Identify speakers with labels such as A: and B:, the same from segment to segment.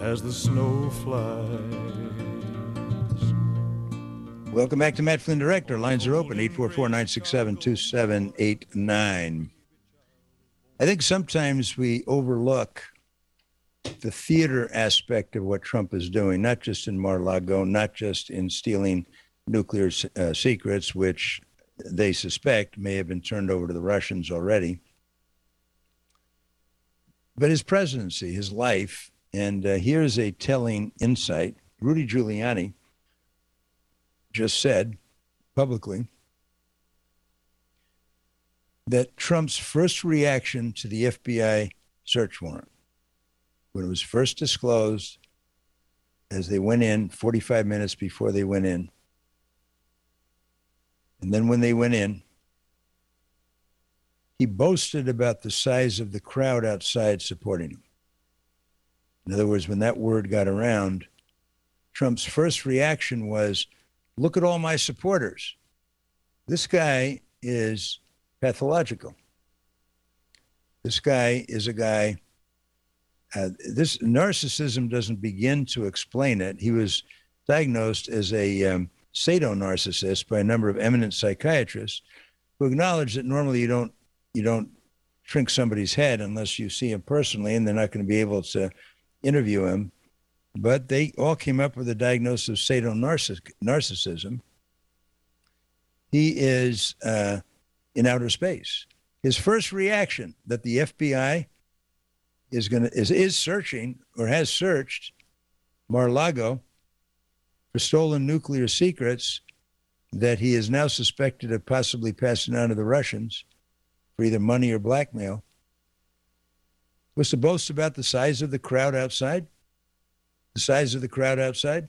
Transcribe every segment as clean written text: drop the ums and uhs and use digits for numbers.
A: as the snow flies.
B: Welcome back to Matt Flynn Director. Lines are open, 844-967-2789. I think sometimes we overlook the theater aspect of what Trump is doing, not just in Mar-a-Lago, not just in stealing nuclear secrets, which they suspect may have been turned over to the Russians already, but his presidency, his life. And here's a telling insight. Rudy Giuliani just said publicly that Trump's first reaction to the FBI search warrant, when it was first disclosed, as they went in 45 minutes before they went in, and then when they went in, he boasted about the size of the crowd outside supporting him. In other words, when that word got around, Trump's first reaction was, look at all my supporters. This guy is pathological. This guy is a guy, this narcissism doesn't begin to explain it. He was diagnosed as a sado-narcissist by a number of eminent psychiatrists who acknowledge that normally you don't shrink somebody's head unless you see him personally, and they're not going to be able to interview him. But they all came up with a diagnosis of sado-narcissism. He is in outer space. His first reaction that the FBI is searching or has searched Mar-a-Lago for stolen nuclear secrets that he is now suspected of possibly passing on to the Russians for either money or blackmail, was to boast about the size of the crowd outside. The size of the crowd outside?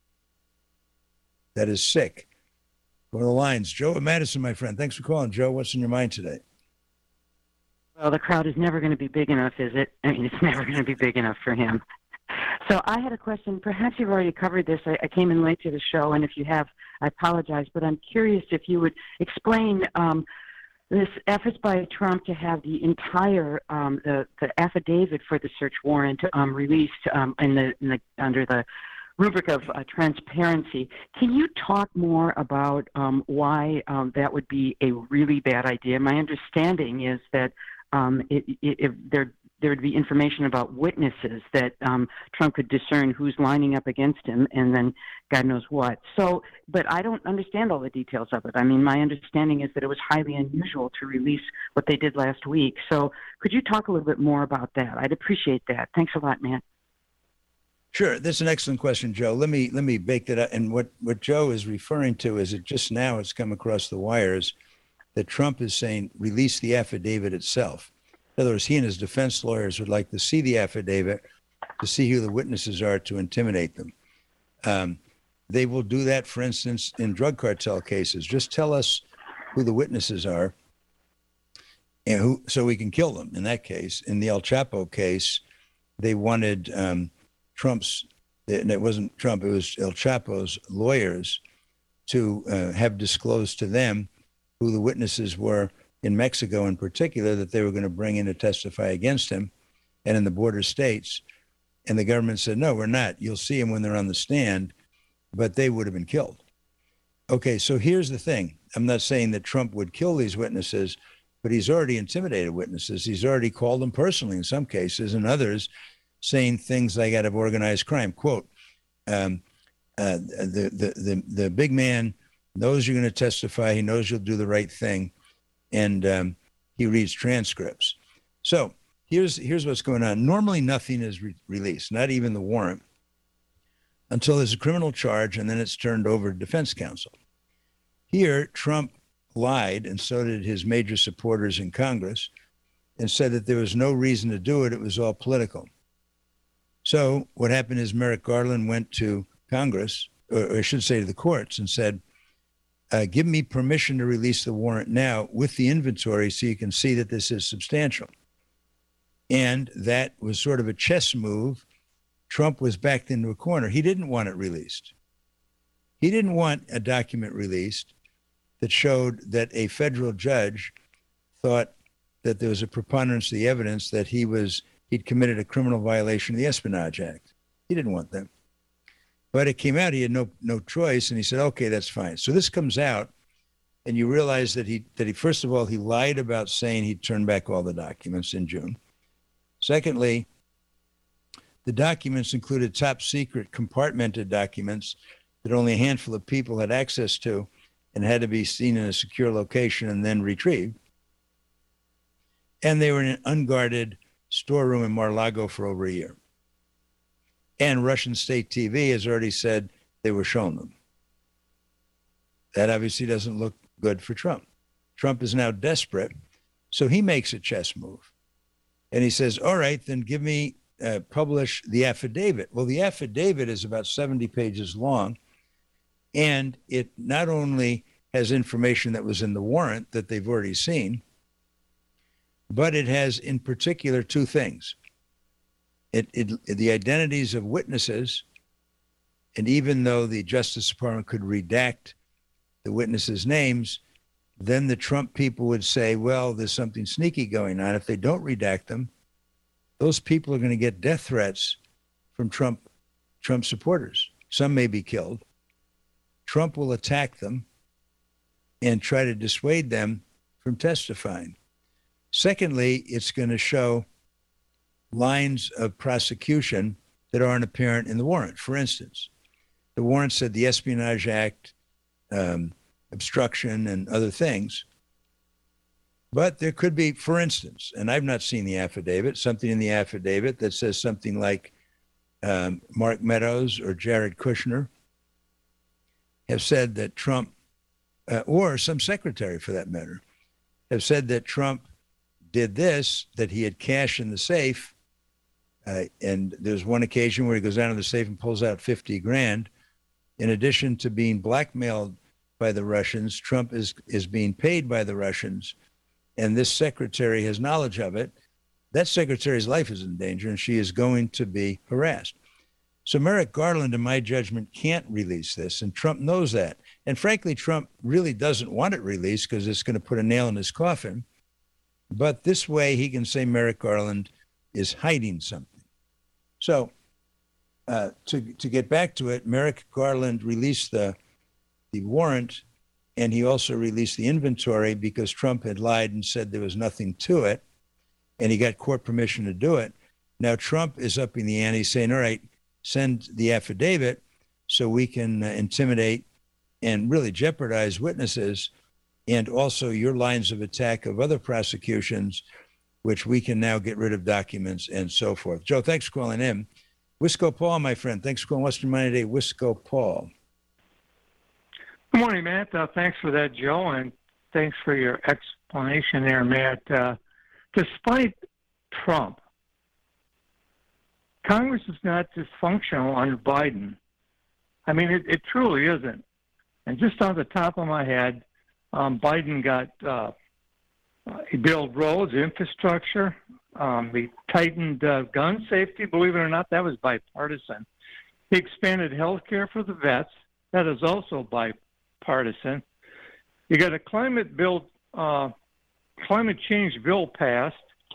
B: That is sick. Go to the lines. Joe at Madison, my friend. Thanks for calling, Joe. What's in your mind today?
C: Well, the crowd is never going to be big enough, is it? I mean, it's never going to be big enough for him. So I had a question. Perhaps you've already covered this. I came in late to the show, and if you have, I apologize. But I'm curious if you would explain this efforts by Trump to have the entire the affidavit for the search warrant released under the rubric of transparency. Can you talk more about why that would be a really bad idea? My understanding is that if there would be information about witnesses that Trump could discern who's lining up against him, and then God knows what. So, but I don't understand all the details of it. I mean, my understanding is that it was highly unusual to release what they did last week. So could you talk a little bit more about that? I'd appreciate that. Thanks a lot, Matt.
B: Sure. That's an excellent question, Joe. Let me bake that up. And what Joe is referring to is it just now it's come across the wires that Trump is saying release the affidavit itself. In other words, he and his defense lawyers would like to see the affidavit to see who the witnesses are to intimidate them. They will do that, for instance, in drug cartel cases. Just tell us who the witnesses are and who, so we can kill them. In that case, in the El Chapo case, they wanted Trump's, and it wasn't Trump, it was El Chapo's lawyers to have disclosed to them who the witnesses were in Mexico in particular that they were going to bring in to testify against him and in the border states. And the government said, no, we're not. You'll see them when they're on the stand, but they would have been killed. Okay, so here's the thing. I'm not saying that Trump would kill these witnesses, but he's already intimidated witnesses. He's already called them personally in some cases, and others saying things like out of organized crime. Quote, the big man knows you're going to testify. He knows you'll do the right thing. And he reads transcripts. So here's what's going on. Normally, nothing is released, not even the warrant, until there's a criminal charge, and then it's turned over to defense counsel. Here, Trump lied, and so did his major supporters in Congress, and said that there was no reason to do it. It was all political. So what happened is Merrick Garland went to Congress, or I should say to the courts, and said, give me permission to release the warrant now with the inventory so you can see that this is substantial. And that was sort of a chess move. Trump was backed into a corner. He didn't want it released. He didn't want a document released that showed that a federal judge thought that there was a preponderance of the evidence that he'd committed a criminal violation of the Espionage Act. He didn't want them. But it came out he had no choice, and he said, okay, that's fine. So this comes out, and you realize that he first of all, he lied about saying he'd turn back all the documents in June. Secondly, the documents included top secret compartmented documents that only a handful of people had access to and had to be seen in a secure location and then retrieved. And they were in an unguarded storeroom in Mar-a-Lago for over a year. And Russian state TV has already said they were shown them. That obviously doesn't look good for Trump. Trump is now desperate, so he makes a chess move. And he says, all right, then give me, publish the affidavit. Well, the affidavit is about 70 pages long, and it not only has information that was in the warrant that they've already seen, but it has in particular two things. The identities of witnesses, and even though the Justice Department could redact the witnesses' names, then the Trump people would say, well, there's something sneaky going on. If they don't redact them, those people are going to get death threats from Trump supporters. Some may be killed. Trump will attack them and try to dissuade them from testifying. Secondly, it's going to show lines of prosecution that aren't apparent in the warrant. For instance, the warrant said the Espionage Act, obstruction, and other things. But there could be, for instance, and I've not seen the affidavit, something in the affidavit that says something like Mark Meadows or Jared Kushner have said that Trump, or some secretary for that matter, have said that Trump did this, that he had cash in the safe. And there's one occasion where he goes down to the safe and pulls out 50 grand. In addition to being blackmailed by the Russians, Trump is being paid by the Russians. And this secretary has knowledge of it. That secretary's life is in danger, and she is going to be harassed. So Merrick Garland, in my judgment, can't release this, and Trump knows that. And frankly, Trump really doesn't want it released because it's going to put a nail in his coffin. But this way, he can say Merrick Garland is hiding something. So to get back to it, Merrick Garland released the warrant, and he also released the inventory because Trump had lied and said there was nothing to it, and he got court permission to do it. Now Trump is upping the ante, saying, all right, send the affidavit so we can intimidate and really jeopardize witnesses, and also your lines of attack of other prosecutions, which we can now get rid of documents and so forth. Joe, thanks for calling in. Wisco Paul, my friend, thanks for calling Western Miami today. Wisco Paul.
D: Good morning, Matt. Thanks for that, Joe, and thanks for your explanation there, Matt. Despite Trump, Congress is not dysfunctional under Biden. I mean, it truly isn't. And just on the top of my head, Biden got he built roads, infrastructure. He tightened gun safety. Believe it or not, that was bipartisan. He expanded health care for the vets. That is also bipartisan. You got a climate change bill passed.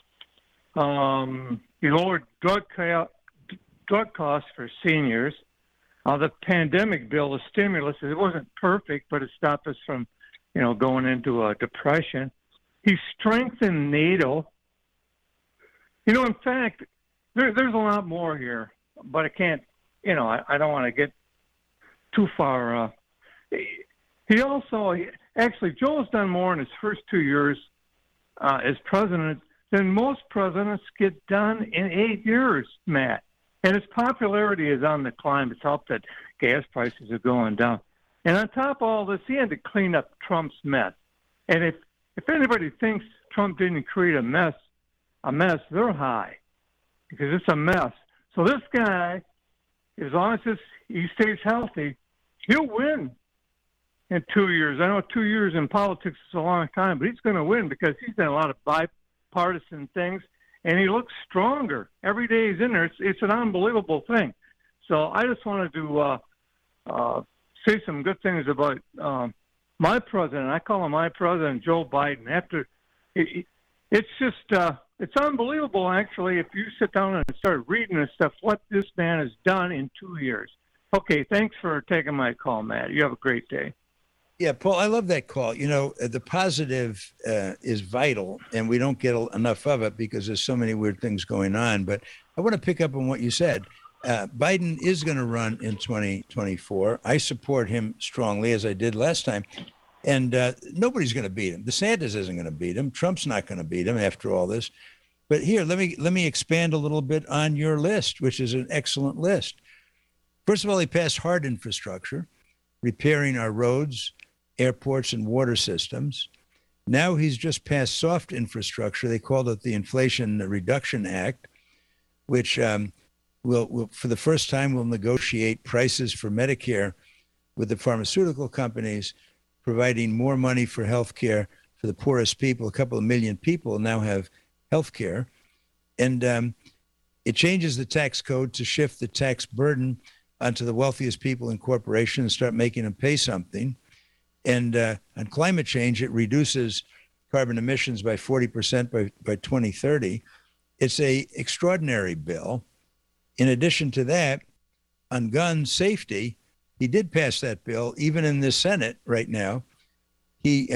D: You lowered drug costs for seniors. The pandemic bill, the stimulus, it wasn't perfect, but it stopped us from, going into a depression. He strengthened NATO. In fact, there's a lot more here, but I can't, I don't want to get too far. He also, actually, Joe's done more in his first 2 years as president than most presidents get done in 8 years, Matt. And his popularity is on the climb. It's helped that gas prices are going down. And on top of all this, he had to clean up Trump's mess. And if anybody thinks Trump didn't create a mess, they're high, because it's a mess. So this guy, as long as he stays healthy, he'll win in 2 years. I know 2 years in politics is a long time, but he's going to win because he's done a lot of bipartisan things, and he looks stronger. Every day he's in there, it's an unbelievable thing. So I just wanted to say some good things about my president. I call him my president, Joe Biden. It's it's unbelievable, actually, if you sit down and start reading this stuff, what this man has done in 2 years. Okay, thanks for taking my call, Matt. You have a great day.
B: Yeah, Paul, I love that call. You know, the positive is vital, and we don't get enough of it because there's so many weird things going on. But I want to pick up on what you said. Biden is going to run in 2024. I support him strongly, as I did last time. And nobody's going to beat him. DeSantis isn't going to beat him. Trump's not going to beat him after all this. But here, let me expand a little bit on your list, which is an excellent list. First of all, he passed hard infrastructure, repairing our roads, airports, and water systems. Now he's just passed soft infrastructure. They called it the Inflation Reduction Act, which will for the first time, will negotiate prices for Medicare with the pharmaceutical companies, providing more money for health care for the poorest people. A couple of million people now have health care. And it changes the tax code to shift the tax burden onto the wealthiest people in corporations and start making them pay something. And on climate change, it reduces carbon emissions by 40% by 2030. It's a extraordinary bill. In addition to that, on gun safety, he did pass that bill, even in the Senate right now. He's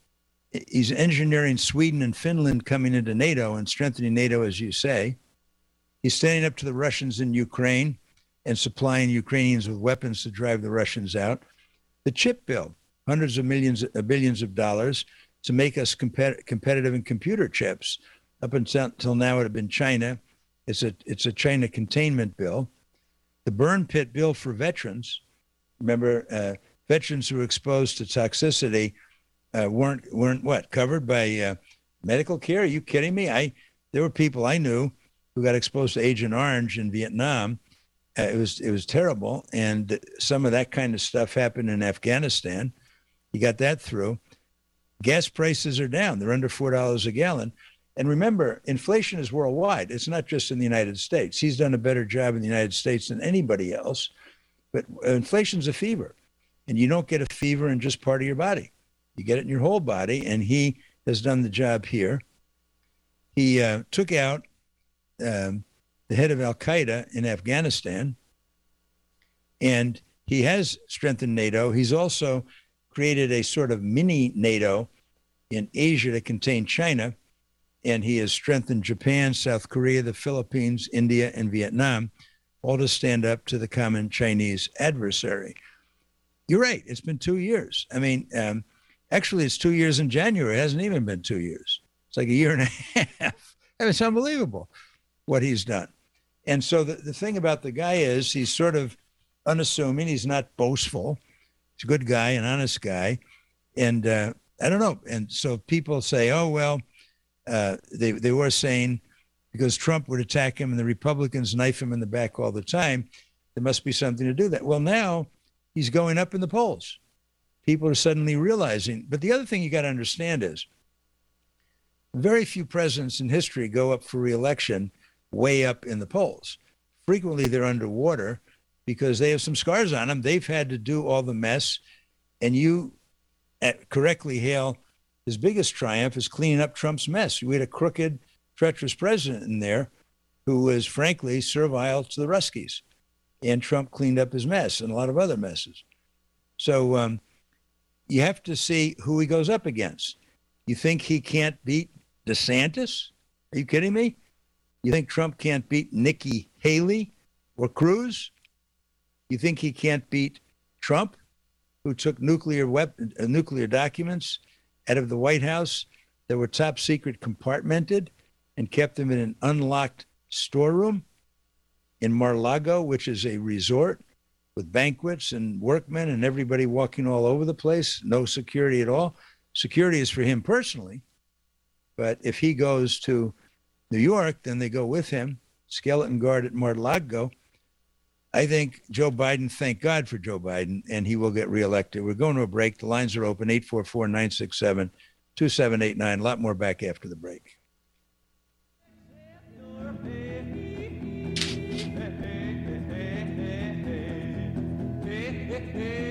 B: engineering Sweden and Finland coming into NATO and strengthening NATO, as you say. He's standing up to the Russians in Ukraine and supplying Ukrainians with weapons to drive the Russians out. The chip bill, hundreds of millions, billions of dollars to make us competitive in computer chips. Up until now, it had been China. It's a China containment bill. The burn pit bill for veterans. Remember, veterans who were exposed to toxicity weren't what, covered by medical care? Are you kidding me? There were people I knew who got exposed to Agent Orange in Vietnam. It was terrible, and some of that kind of stuff happened in Afghanistan. You got that through. Gas prices are down; they're under $4 a gallon. And remember, inflation is worldwide. It's not just in the United States. He's done a better job in the United States than anybody else. But inflation's a fever, and you don't get a fever in just part of your body. You get it in your whole body, and he has done the job here. He took out the head of al-Qaeda in Afghanistan, and he has strengthened NATO. He's also created a sort of mini NATO in Asia to contain China, and he has strengthened Japan, South Korea, the Philippines, India, and Vietnam, all to stand up to the common Chinese adversary. You're right. It's been 2 years. I mean, actually, it's 2 years in January. It hasn't even been 2 years. It's like a year and a half. I mean, it's unbelievable what he's done. And so the thing about the guy is he's sort of unassuming. He's not boastful. He's a good guy, an honest guy. And I don't know. And so people say, oh, well, they were saying because Trump would attack him and the Republicans knife him in the back all the time, there must be something to do that. Well, now he's going up in the polls. People are suddenly realizing. But the other thing you got to understand is very few presidents in history go up for re-election way up in the polls. Frequently, they're underwater because they have some scars on them. They've had to do all the mess. And you correctly hail his biggest triumph is cleaning up Trump's mess. We had a crooked, treacherous president in there who was, frankly, servile to the Ruskies. And Trump cleaned up his mess and a lot of other messes. So you have to see who he goes up against. You think he can't beat DeSantis? Are you kidding me? You think Trump can't beat Nikki Haley or Cruz? You think he can't beat Trump, who took nuclear documents out of the White House that were top secret compartmented and kept them in an unlocked storeroom in Mar-a-Lago, which is a resort with banquets and workmen and everybody walking all over the place, no security at all. Security is for him personally, but if he goes to New York, then they go with him, skeleton guard at Mar-a-Lago. I think Joe Biden, thank God for Joe Biden, and he will get reelected. We're going to a break. The lines are open, 844-967-2789. A lot more back after the break.
A: Hey,